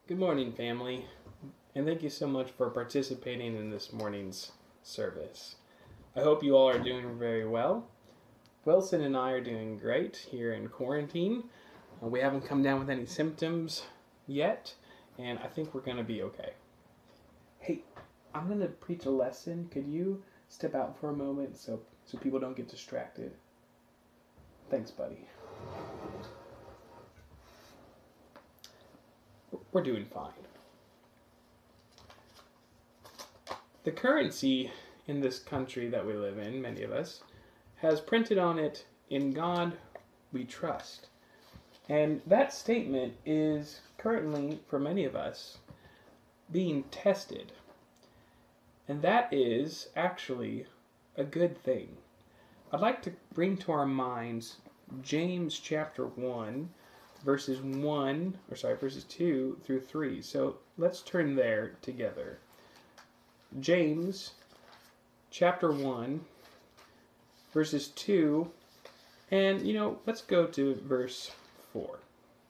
Good morning, family, and thank you so much for participating in this morning's service. I hope you all are doing very well. Wilson and I are doing great here in quarantine. We haven't come down with any symptoms yet, and I think we're going to be okay. Hey, I'm going to preach a lesson. Could you step out for a moment so people don't get distracted? Thanks, buddy. We're doing fine. The currency in this country that we live in, many of us, has printed on it, "In God we trust." And that statement is currently, for many of us, being tested. And that is actually a good thing. I'd like to bring to our minds James chapter 1, verses 2 through 3. So let's turn there together. James chapter 1, verses 2, and let's go to verse 4.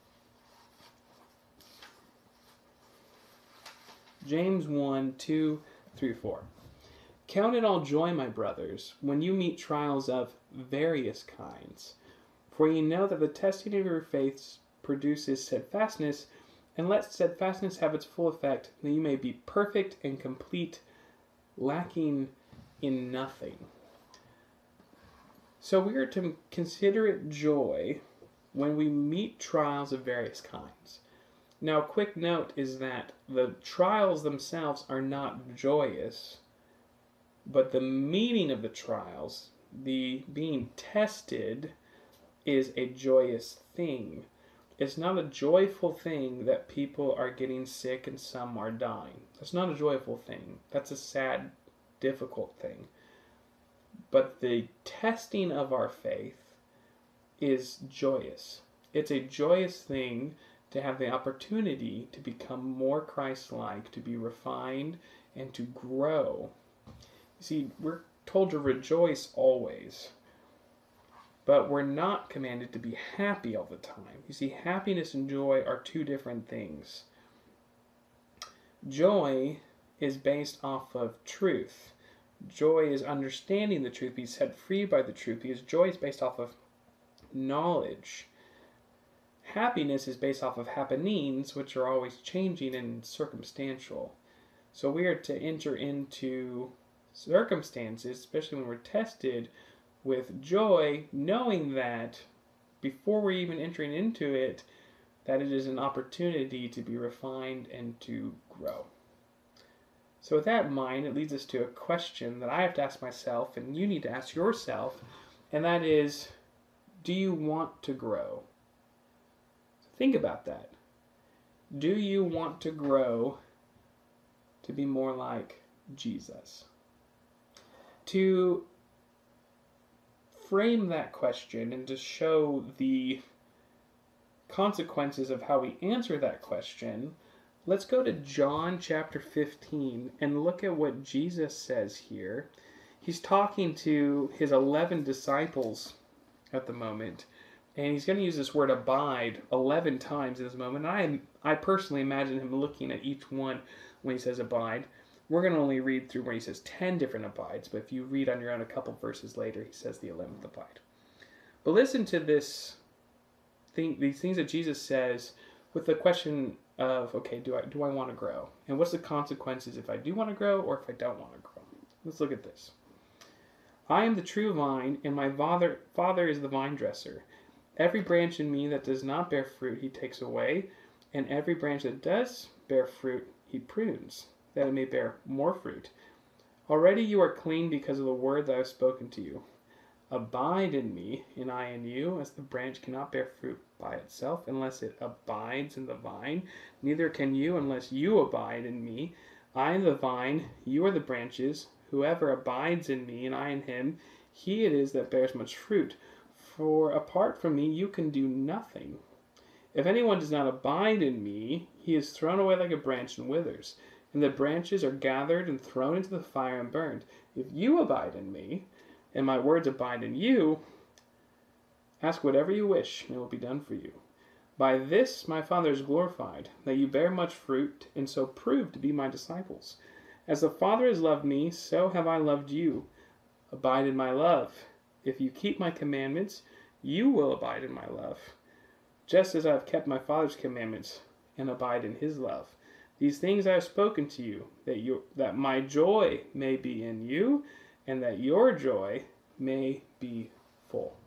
James 1, 2 through 4. Count it all joy, my brothers, when you meet trials of various kinds. For you know that the testing of your faith produces steadfastness, and let steadfastness have its full effect, that you may be perfect and complete, lacking in nothing. So we are to consider it joy when we meet trials of various kinds. Now, a quick note is that the trials themselves are not joyous, but the meaning of the trials, the being tested, is a joyous thing. It's not a joyful thing that people are getting sick and some are dying. That's not a joyful thing. That's a sad, difficult thing. But the testing of our faith is joyous. It's a joyous thing to have the opportunity to become more Christ-like, to be refined, and to grow. You see, we're told to rejoice always. But we're not commanded to be happy all the time. You see, happiness and joy are two different things. Joy is based off of truth. Joy is understanding the truth, being set free by the truth, because joy is based off of knowledge. Happiness is based off of happenings, which are always changing and circumstantial. So we are to enter into circumstances, especially when we're tested, with joy, knowing that before we're even entering into it, that it is an opportunity to be refined and to grow. So with that in mind, it leads us to a question that I have to ask myself, and you need to ask yourself, and that is, do you want to grow? Think about that. Do you want to grow to be more like Jesus? To frame that question and to show the consequences of how we answer that question, let's go to John chapter 15 and look at what Jesus says here. He's talking to his 11 disciples at the moment, and he's going to use this word abide 11 times in this moment. I personally imagine him looking at each one when he says abide. We're going to only read through where he says 10 different abides, but if you read on your own a couple verses later, he says the 11th abide. But listen to these things that Jesus says with the question of, okay, do I want to grow? And what's the consequences if I do want to grow or if I don't want to grow? Let's look at this. I am the true vine, and my Father is the vine dresser. Every branch in me that does not bear fruit, he takes away, and every branch that does bear fruit, he prunes, that it may bear more fruit. Already you are clean because of the word that I have spoken to you. Abide in me, and I in you, as the branch cannot bear fruit by itself unless it abides in the vine. Neither can you unless you abide in me. I am the vine, you are the branches. Whoever abides in me, and I in him, he it is that bears much fruit. For apart from me you can do nothing. If anyone does not abide in me, he is thrown away like a branch and withers. And the branches are gathered and thrown into the fire and burned. If you abide in me, and my words abide in you, ask whatever you wish, and it will be done for you. By this my Father is glorified, that you bear much fruit, and so prove to be my disciples. As the Father has loved me, so have I loved you. Abide in my love. If you keep my commandments, you will abide in my love, just as I have kept my Father's commandments and abide in his love. These things I have spoken to you, that my joy may be in you, and that your joy may be full.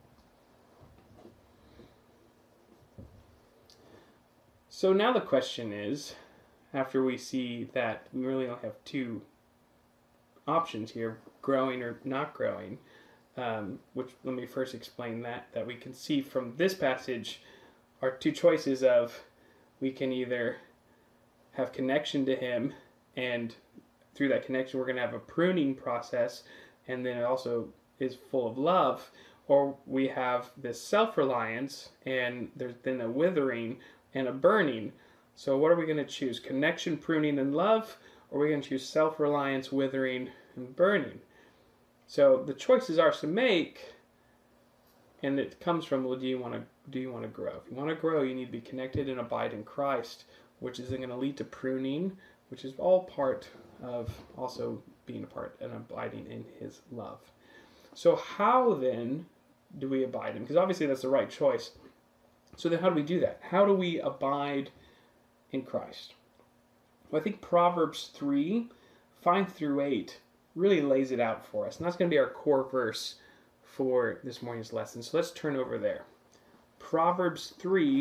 So now the question is, after we see that we really only have two options here, growing or not growing, which let me first explain that we can see from this passage are two choices of we can either have connection to him, and through that connection we're going to have a pruning process, and then it also is full of love, or we have this self-reliance and there's then a withering and a burning. So what are we going to choose? Connection, pruning, and love, or are we going to choose self-reliance, withering, and burning? So the choices are to make, and it comes from, well, do you want to grow? If you want to grow, you need to be connected and abide in Christ, which is then going to lead to pruning, which is all part of also being a part and abiding in his love. So how then do we abide in him? Because obviously that's the right choice. So then how do we do that? How do we abide in Christ? Well, I think Proverbs 3:5-8 really lays it out for us. And that's going to be our core verse for this morning's lesson. So let's turn over there. Proverbs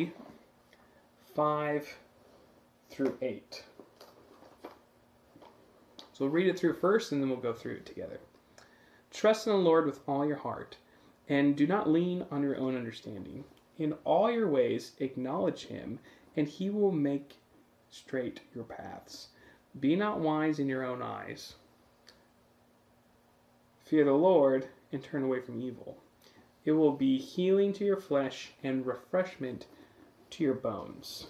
3:5-8. So we'll read it through first, and then we'll go through it together. Trust in the Lord with all your heart, and do not lean on your own understanding. In all your ways acknowledge him, and he will make straight your paths. Be not wise in your own eyes. Fear the Lord, and turn away from evil. It will be healing to your flesh and refreshment to your bones.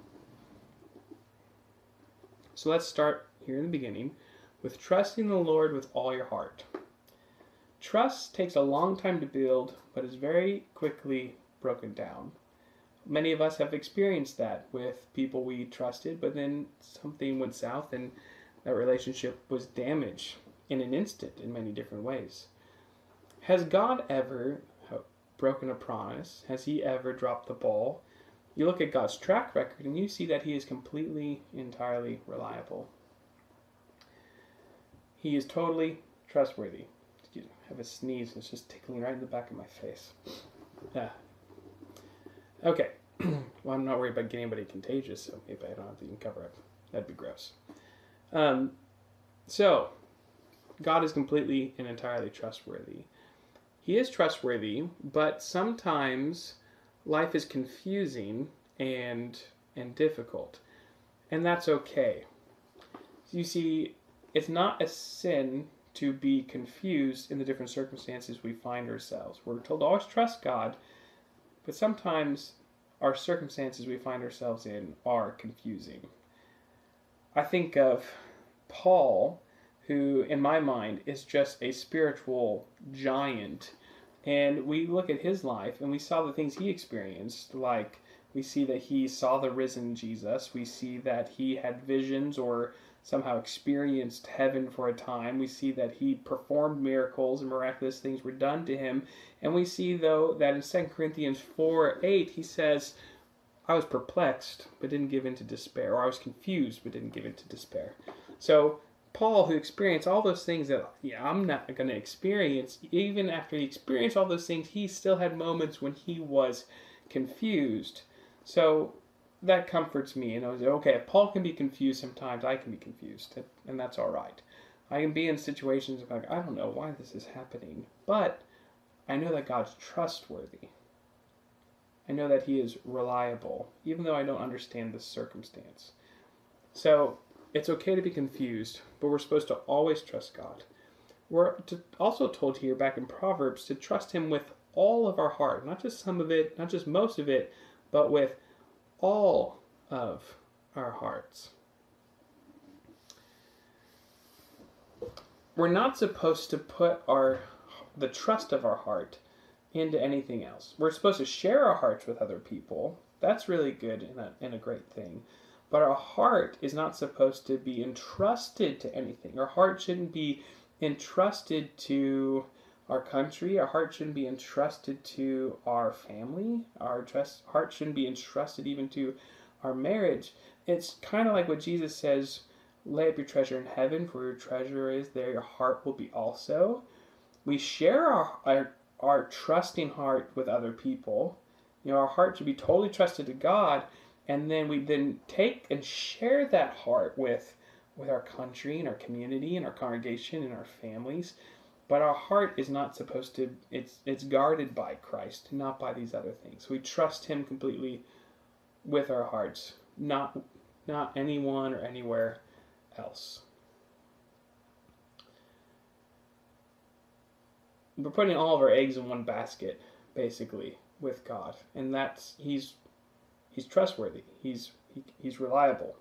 So let's start here in the beginning with trusting the Lord with all your heart. Trust takes a long time to build, but is very quickly broken down. Many of us have experienced that with people we trusted, but then something went south and that relationship was damaged in an instant in many different ways. Has God ever broken a promise? Has he ever dropped the ball? You look at God's track record and you see that he is completely, entirely reliable. He is totally trustworthy. Excuse me, I have a sneeze and it's just tickling right in the back of my face. Okay. Well, I'm not worried about getting anybody contagious, so maybe I don't have to even cover up. That'd be gross. So, God is completely and entirely trustworthy. He is trustworthy, but sometimes life is confusing and difficult, and that's okay. You see, it's not a sin to be confused in the different circumstances we find ourselves. We're told to always trust God, but sometimes our circumstances we find ourselves in are confusing. I think of Paul, who in my mind is just a spiritual giant, and we look at his life and we saw the things he experienced, like we see that he saw the risen Jesus, we see that he had visions or somehow experienced heaven for a time. We see that he performed miracles and miraculous things were done to him. And we see, though, that in 2 Corinthians 4:8, he says, I was perplexed, but didn't give in to despair. Or I was confused, but didn't give in to despair. So Paul, who experienced all those things that I'm not going to experience, even after he experienced all those things, he still had moments when he was confused. So that comforts me, and I was okay, if Paul can be confused sometimes, I can be confused, and that's all right. I can be in situations like, I don't know why this is happening, but I know that God's trustworthy. I know that he is reliable, even though I don't understand the circumstance. So it's okay to be confused, but we're supposed to always trust God. We're also told here back in Proverbs to trust him with all of our heart, not just some of it, not just most of it, but with all of our hearts. We're not supposed to put the trust of our heart into anything else. We're supposed to share our hearts with other people, That's really good and a great thing. But our heart is not supposed to be entrusted to anything. Our heart shouldn't be entrusted to our country. Our heart shouldn't be entrusted to our family. Our heart shouldn't be entrusted even to our marriage. It's kind of like what Jesus says, lay up your treasure in heaven, for your treasure is there, your heart will be also. We share our trusting heart with other people. Our heart should be totally trusted to God, and then we then take and share that heart with our country and our community and our congregation and our families. But our heart is not supposed to, it's guarded by Christ, not by these other things. We trust him completely with our hearts, not anyone or anywhere else. We're putting all of our eggs in one basket, basically, with God, and that's he's trustworthy. He's reliable.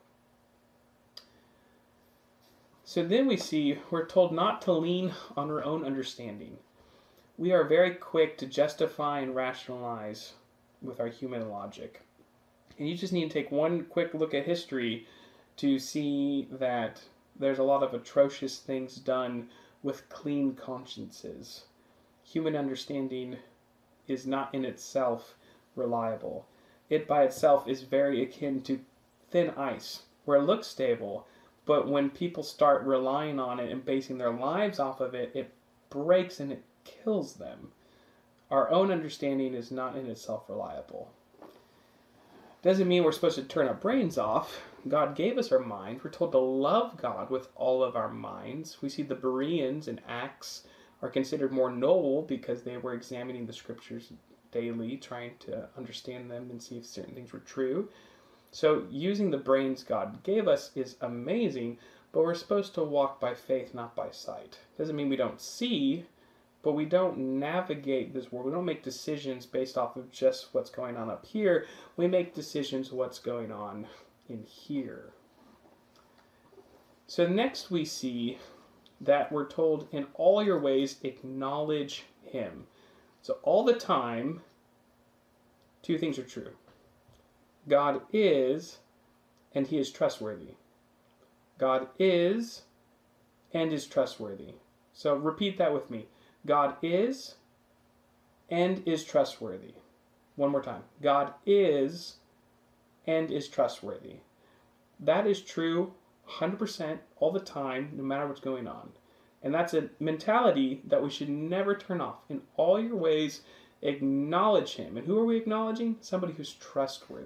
So then we're told not to lean on our own understanding. We are very quick to justify and rationalize with our human logic. And you just need to take one quick look at history to see that there's a lot of atrocious things done with clean consciences. Human understanding is not in itself reliable. It by itself is very akin to thin ice, where it looks stable, but when people start relying on it and basing their lives off of it, it breaks and it kills them. Our own understanding is not in itself reliable. Doesn't mean we're supposed to turn our brains off. God gave us our mind. We're told to love God with all of our minds. We see the Bereans in Acts are considered more noble because they were examining the scriptures daily, trying to understand them and see if certain things were true. So using the brains God gave us is amazing, but we're supposed to walk by faith, not by sight. Doesn't mean we don't see, but we don't navigate this world. We don't make decisions based off of just what's going on up here. We make decisions what's going on in here. So next we see that we're told, in all your ways, acknowledge him. So all the time, two things are true. God is, and he is trustworthy. God is, and is trustworthy. So repeat that with me. God is, and is trustworthy. One more time. God is, and is trustworthy. That is true 100% all the time, no matter what's going on. And that's a mentality that we should never turn off. In all your ways, acknowledge him. And who are we acknowledging? Somebody who's trustworthy.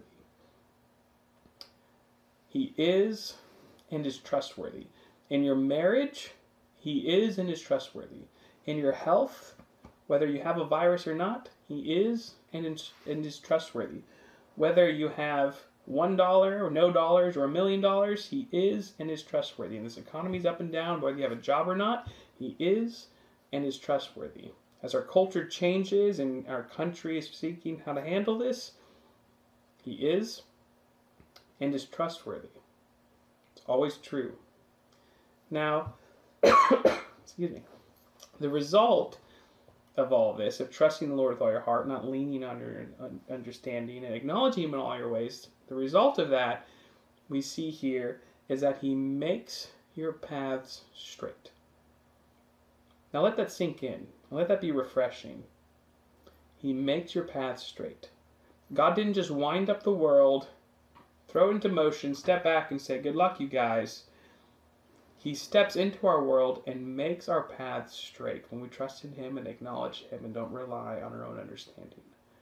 He is and is trustworthy. In your marriage, he is and is trustworthy. In your health, whether you have a virus or not, he is and is trustworthy. Whether you have $1 or no dollars or $1 million, he is and is trustworthy. And this economy's up and down, whether you have a job or not, he is and is trustworthy. As our culture changes and our country is seeking how to handle this, he is and is trustworthy. It's always true. Now, excuse me, the result of all this, of trusting the Lord with all your heart, not leaning on your understanding, and acknowledging him in all your ways, the result of that we see here is that he makes your paths straight. Now let that sink in. Let that be refreshing. He makes your paths straight. God didn't just wind up the world, throw it into motion, step back and say, good luck, you guys. He steps into our world and makes our paths straight when we trust in him and acknowledge him and don't rely on our own understanding.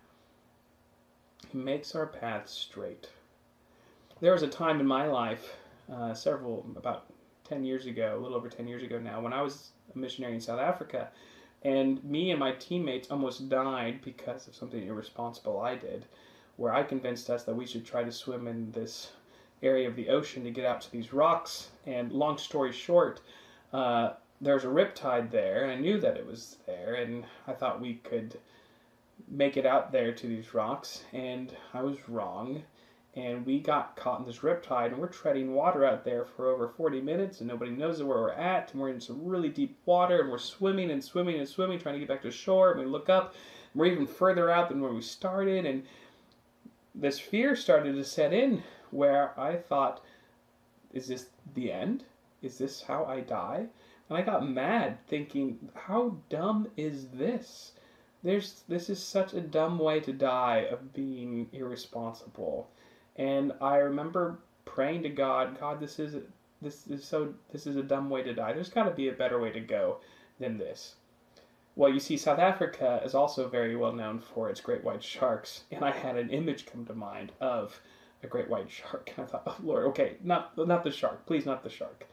He makes our paths straight. There was a time in my life, about 10 years ago, a little over 10 years ago now, when I was a missionary in South Africa, and me and my teammates almost died because of something irresponsible I did, where I convinced us that we should try to swim in this area of the ocean to get out to these rocks. And long story short, there's a riptide there, and I knew that it was there, and I thought we could make it out there to these rocks, and I was wrong. And we got caught in this riptide, and we're treading water out there for over 40 minutes, and nobody knows where we're at, and we're in some really deep water, and we're swimming and swimming and swimming, trying to get back to shore, and we look up, and we're even further out than where we started, and this fear started to set in where I thought, is this the end? Is this how I die? And I got mad thinking, how dumb is this? This is such a dumb way to die, of being irresponsible. And I remember praying to God, God, this is a dumb way to die. There's got to be a better way to go than this. Well, you see, South Africa is also very well known for its great white sharks, and I had an image come to mind of a great white shark. And I thought, oh Lord, okay, not the shark, please, not the shark.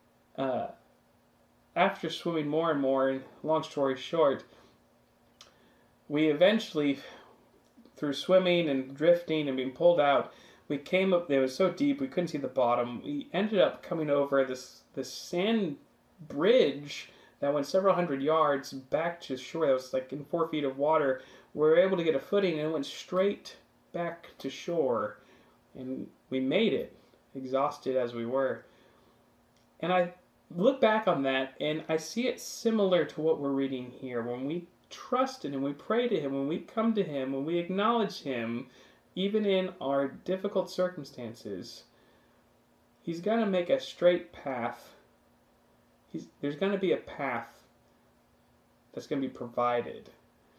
After swimming more and more, and long story short, we eventually, through swimming and drifting and being pulled out, we came up. It was so deep we couldn't see the bottom. We ended up coming over this sand bridge that went several hundred yards back to shore. That was like in 4 feet of water. We were able to get a footing and it went straight back to shore, and we made it, exhausted as we were. And I look back on that and I see it similar to what we're reading here. When we trust in Him, we pray to Him, when we come to Him, when we acknowledge Him, even in our difficult circumstances, He's going to make a straight path. There's going to be a path that's going to be provided.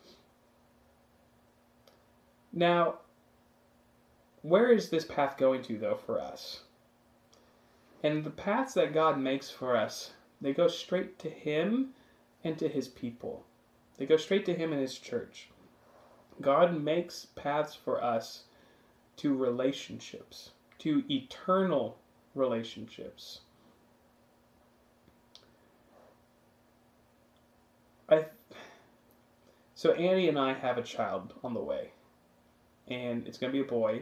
Now, where is this path going to, though, for us? And the paths that God makes for us, they go straight to Him and to His people. They go straight to Him and His church. God makes paths for us to relationships, to eternal relationships. So Annie and I have a child on the way, and it's going to be a boy,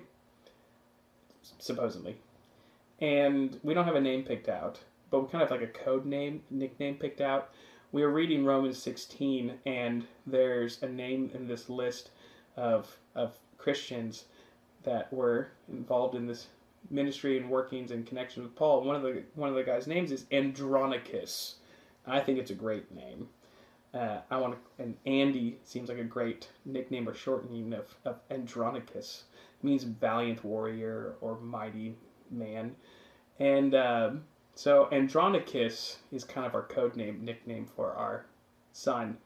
supposedly. And we don't have a name picked out, but we kind of have like a code name, nickname picked out. We were reading Romans 16, and there's a name in this list of Christians that were involved in this ministry and workings and connection with Paul. One of the guys' names is Andronicus. I think it's a great name. And Andy seems like a great nickname or shortening of Andronicus. It means valiant warrior or mighty man. And so Andronicus is kind of our code nickname for our son.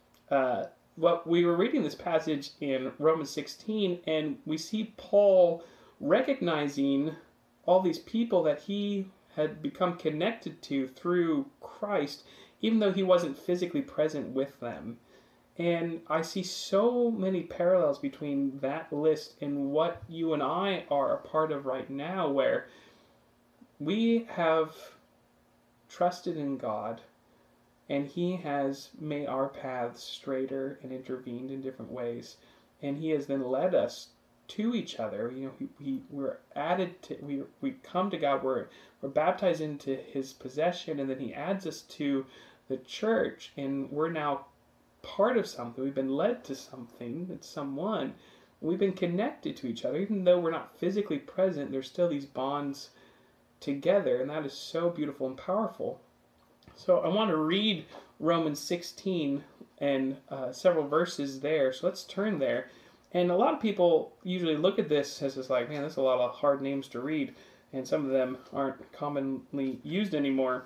Well, we were reading this passage in Romans 16, and we see Paul recognizing all these people that he had become connected to through Christ, even though he wasn't physically present with them. And I see so many parallels between that list and what you and I are a part of right now, where we have trusted in God, and He has made our paths straighter and intervened in different ways. And He has then led us to each other. You know, we're added to, we come to God, we're baptized into His possession, and then He adds us to the church, and we're now part of something. We've been led to something, it's someone. We've been connected to each other. Even though we're not physically present, there's still these bonds together, and that is so beautiful and powerful. So I want to read Romans 16 and several verses there. So let's turn there. And a lot of people usually look at this as just like, man, that's a lot of hard names to read, and some of them aren't commonly used anymore.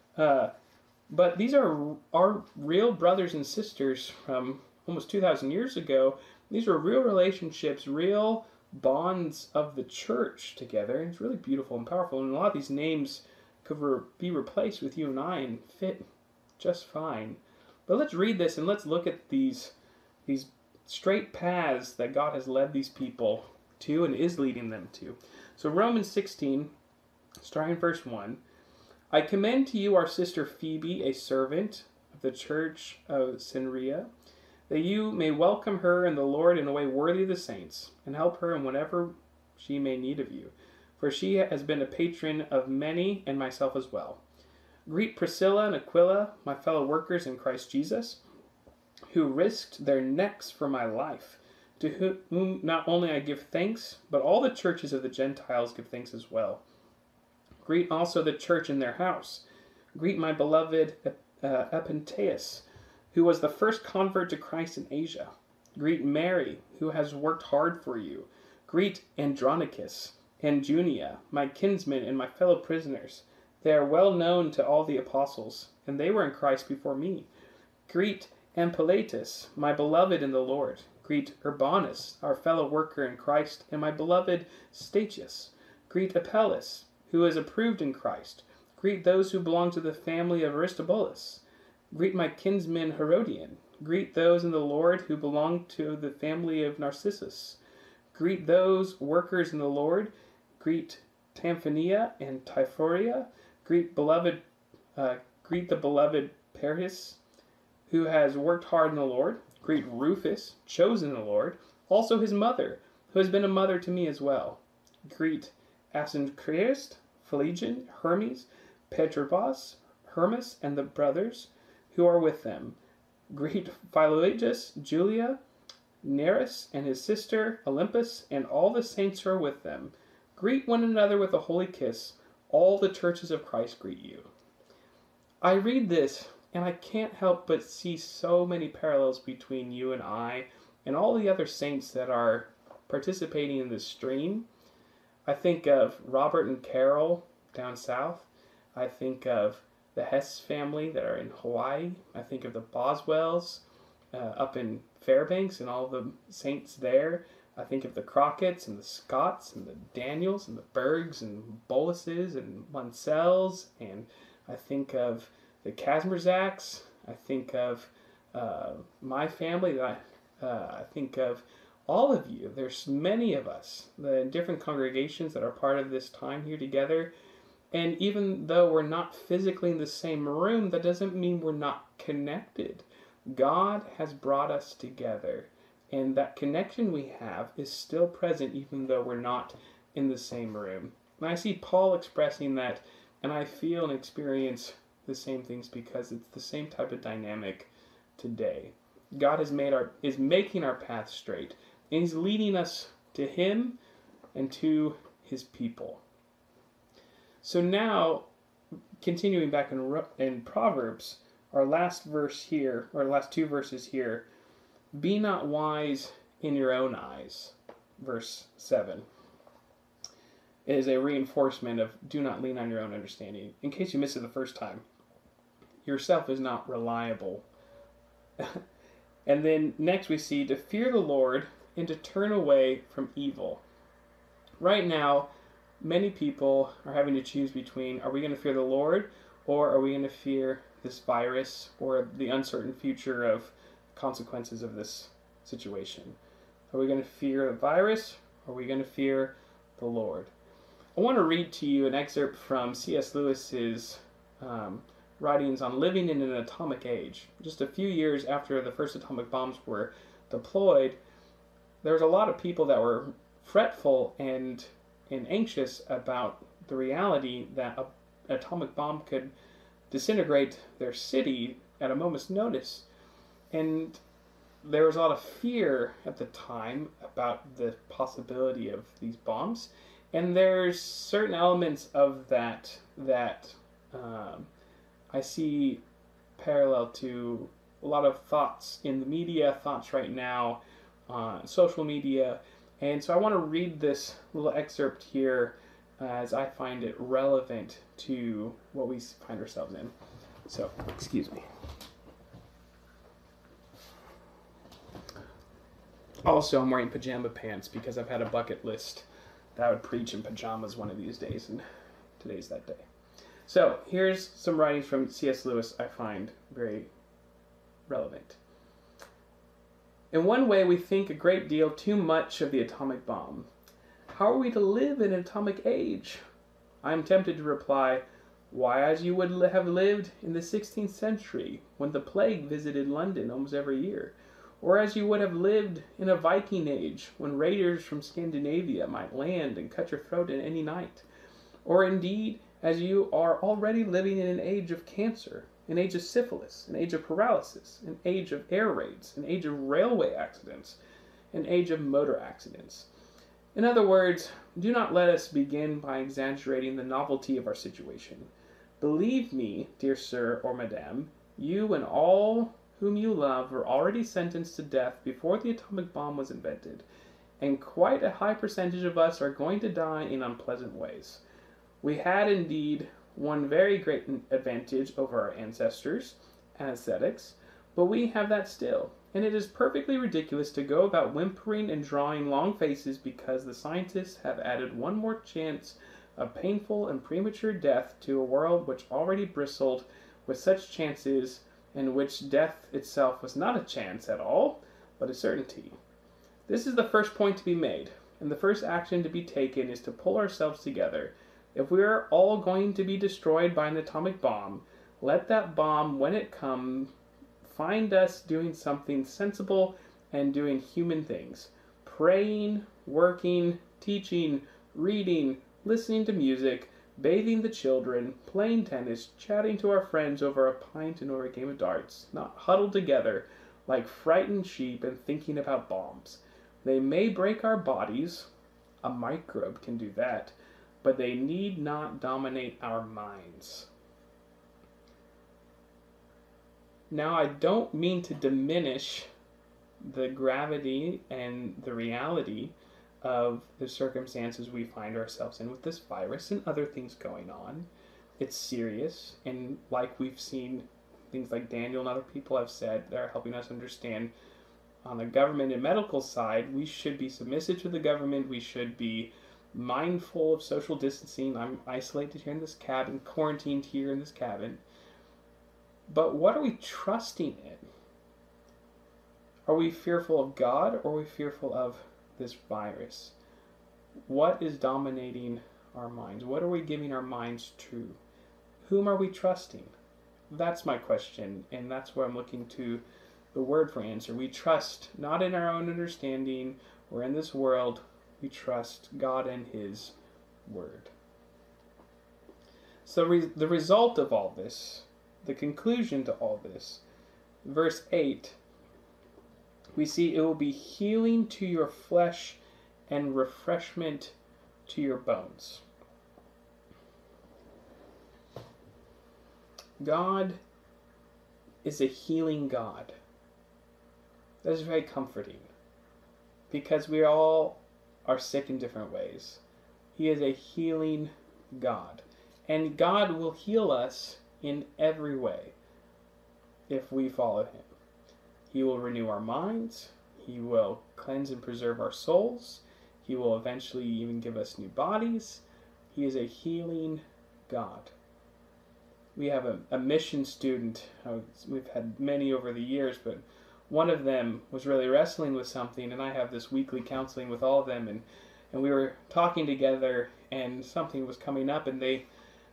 But these are our real brothers and sisters from almost 2,000 years ago. These are real relationships, real bonds of the church together. And it's really beautiful and powerful. And a lot of these names could be replaced with you and I and fit just fine. But let's read this and let's look at these straight paths that God has led these people to and is leading them to. So Romans 16, starting verse 1. I commend to you our sister Phoebe, a servant of the church of Cenchrea, that you may welcome her in the Lord in a way worthy of the saints, and help her in whatever she may need of you. For she has been a patron of many, and myself as well. Greet Priscilla and Aquila, my fellow workers in Christ Jesus, who risked their necks for my life, to whom not only I give thanks, but all the churches of the Gentiles give thanks as well. Greet also the church in their house. Greet my beloved Epentheus, who was the first convert to Christ in Asia. Greet Mary, who has worked hard for you. Greet Andronicus and Junia, my kinsmen and my fellow prisoners. They are well known to all the apostles, and they were in Christ before me. Greet Ampliatus, my beloved in the Lord. Greet Urbanus, our fellow worker in Christ, and my beloved Stachys. Greet Apelles, who is approved in Christ. Greet those who belong to the family of Aristobulus. Greet my kinsman Herodian. Greet those in the Lord who belong to the family of Narcissus. Greet those workers in the Lord. Greet Tamphania and Typhoria. Greet the beloved Persis, who has worked hard in the Lord. Greet Rufus, chosen in the Lord, also his mother, who has been a mother to me as well. Greet Asyncritus, Phlegon, Hermes, Patrobas, Hermas, and the brothers who are with them. Greet Philologus, Julia, Nereus and his sister Olympus, and all the saints who are with them. Greet one another with a holy kiss. All the churches of Christ greet you. I read this, and I can't help but see so many parallels between you and I and all the other saints that are participating in this stream. I think of Robert and Carol down south. I think of the Hess family that are in Hawaii. I think of the Boswells up in Fairbanks and all the saints there. I think of the Crockett's and the Scotts and the Daniels and the Bergs and Boluses and Monsells. And I think of the Kazmierzaks. I think of my family. I think of all of you. There's many of us, the different congregations that are part of this time here together. And even though we're not physically in the same room, that doesn't mean we're not connected. God has brought us together, and that connection we have is still present even though we're not in the same room. And I see Paul expressing that, and I feel and experience the same things because it's the same type of dynamic today. God is making our path straight, and he's leading us to him and to his people. So now, continuing back in Proverbs, our last verse here, or last two verses here, be not wise in your own eyes, verse 7, is a reinforcement of do not lean on your own understanding. In case you missed it the first time, yourself is not reliable. And then next we see to fear the Lord and to turn away from evil. Right now, many people are having to choose between, are we going to fear the Lord, or are we going to fear this virus or the uncertain future of consequences of this situation? Are we going to fear the virus, or are we going to fear the Lord? I want to read to you an excerpt from C.S. Lewis's writings on living in an atomic age. Just a few years after the first atomic bombs were deployed, there was a lot of people that were fretful and anxious about the reality that an atomic bomb could disintegrate their city at a moment's notice. And there was a lot of fear at the time about the possibility of these bombs. And there's certain elements of that I see parallel to a lot of thoughts in the media, thoughts right now on social media. And so I want to read this little excerpt here as I find it relevant to what we find ourselves in. So, excuse me. Also, I'm wearing pajama pants because I've had a bucket list that I would preach in pajamas one of these days, and today's that day. So, here's some writings from C.S. Lewis I find very relevant. In one way, we think a great deal too much of the atomic bomb. How are we to live in an atomic age? I am tempted to reply, why, as you would have lived in the 16th century, when the plague visited London almost every year, or as you would have lived in a Viking age, when raiders from Scandinavia might land and cut your throat in any night, or indeed, as you are already living in an age of cancer, an age of syphilis, an age of paralysis, an age of air raids, an age of railway accidents, an age of motor accidents. In other words, do not let us begin by exaggerating the novelty of our situation. Believe me, dear sir or madame, you and all whom you love were already sentenced to death before the atomic bomb was invented, and quite a high percentage of us are going to die in unpleasant ways. We had indeed one very great advantage over our ancestors, ascetics, but we have that still, and it is perfectly ridiculous to go about whimpering and drawing long faces because the scientists have added one more chance of painful and premature death to a world which already bristled with such chances, and which death itself was not a chance at all, but a certainty. This is the first point to be made, and the first action to be taken is to pull ourselves together. If we are all going to be destroyed by an atomic bomb, let that bomb, when it comes, find us doing something sensible and doing human things. Praying, working, teaching, reading, listening to music, bathing the children, playing tennis, chatting to our friends over a pint and over a game of darts, not huddled together like frightened sheep and thinking about bombs. They may break our bodies, a microbe can do that, but they need not dominate our minds. Now, I don't mean to diminish the gravity and the reality of the circumstances we find ourselves in with this virus and other things going on. It's serious, and like we've seen, things like Daniel and other people have said, they're helping us understand on the government and medical side, we should be submissive to the government, we should be mindful of social distancing. I'm isolated here in this cabin, quarantined here in this cabin. But what are we trusting in? Are we fearful of God, or are we fearful of this virus? What is dominating our minds? What are we giving our minds to? Whom are we trusting? That's my question, and that's where I'm looking to the Word for answer. We trust not in our own understanding or in this world. We trust God and His Word. So the result of all this, the conclusion to all this, verse 8, we see it will be healing to your flesh and refreshment to your bones. God is a healing God. That is very comforting, because we all are sick in different ways. He is a healing God, and God will heal us in every way if we follow Him. He will renew our minds. He will cleanse and preserve our souls. He will eventually even give us new bodies. He is a healing God. We have a mission student. We've had many over the years, but one of them was really wrestling with something, and I have this weekly counseling with all of them, and we were talking together, and something was coming up, and they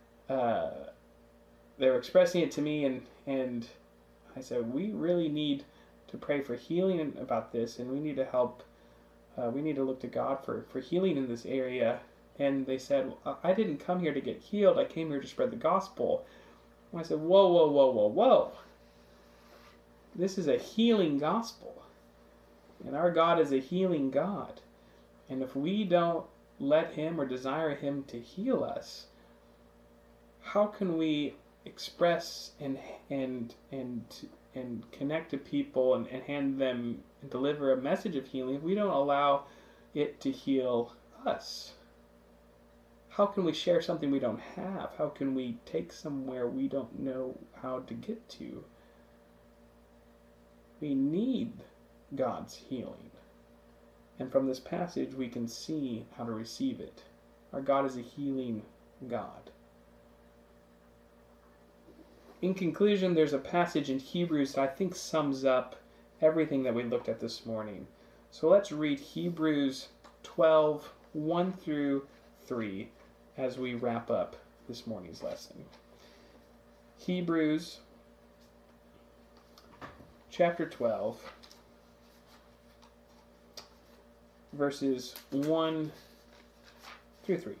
were expressing it to me, and I said, we really need to pray for healing about this, and we need to help, we need to look to God for healing in this area. And they said, I didn't come here to get healed, I came here to spread the gospel. And I said, whoa, whoa, whoa, whoa, whoa. This is a healing gospel, and our God is a healing God. And if we don't let Him or desire Him to heal us, how can we express and connect to people and hand them and deliver a message of healing if we don't allow it to heal us? How can we share something we don't have? How can we take somewhere we don't know how to get to? We need God's healing. And from this passage we can see how to receive it. Our God is a healing God. In conclusion, there's a passage in Hebrews that I think sums up everything that we looked at this morning. So let's read Hebrews 12, 1 through 3 as we wrap up this morning's lesson. Hebrews chapter 12, verses 1 through 3.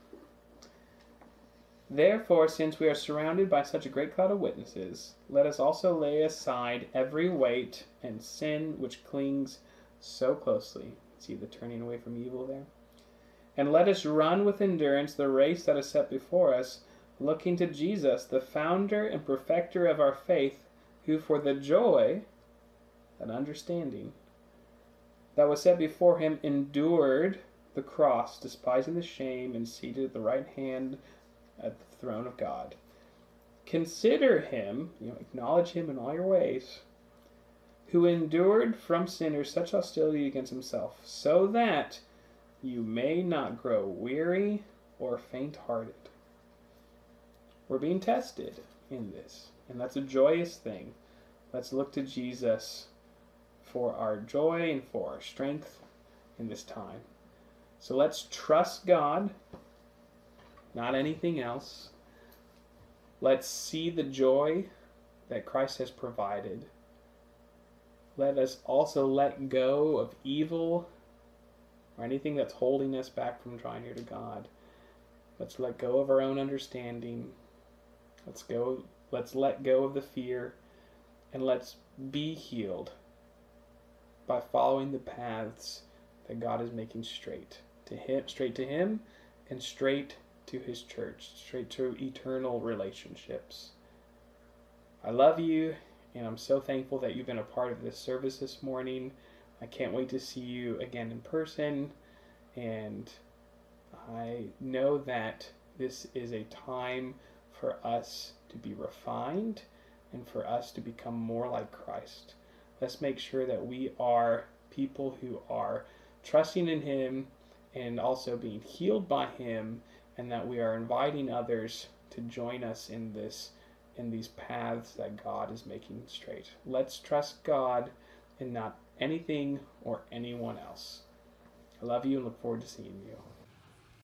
Therefore, since we are surrounded by such a great cloud of witnesses, let us also lay aside every weight and sin which clings so closely. See the turning away from evil there? And let us run with endurance the race that is set before us, looking to Jesus, the founder and perfecter of our faith, who for the joy, that that was set before him endured the cross, despising the shame, and seated at the right hand at the throne of God. Consider him, acknowledge him in all your ways, who endured from sinners such hostility against himself, so that you may not grow weary or faint-hearted. We're being tested in this, and that's a joyous thing. Let's look to Jesus for our joy and for our strength in this time. So let's trust God, not anything else. Let's see the joy that Christ has provided. Let us also let go of evil or anything that's holding us back from drawing near to God. Let's let go of our own understanding. Let's let go of the fear, and let's be healed by following the paths that God is making straight to Him, and straight to His church, straight to eternal relationships. I love you, and I'm so thankful that you've been a part of this service this morning. I can't wait to see you again in person, and I know that this is a time for us to be refined and for us to become more like Christ. Let's make sure that we are people who are trusting in Him and also being healed by Him, and that we are inviting others to join us in these paths that God is making straight. Let's trust God and not anything or anyone else. I love you and look forward to seeing you.